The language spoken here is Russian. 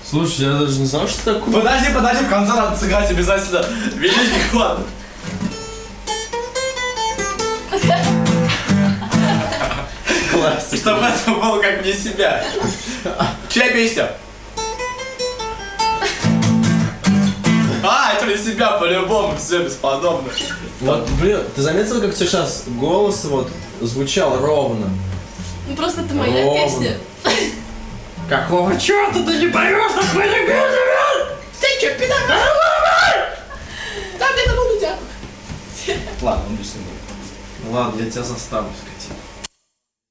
Слушай, я даже не знал, что такое. Подожди, в конце надо сыграть обязательно великий ход. Класс. Чтобы это было как мне себя. Чья песня? Это для себя по-любому, все бесподобно. Вот, блин, ты заметил, как сейчас голос вот звучал ровно? Ну просто это моя песня. Какого черта ты не поешь на твоей песне? Ты че, пидор? Там где-то буду тебя. Ладно, он без него. Ладно, я тебя заставлю.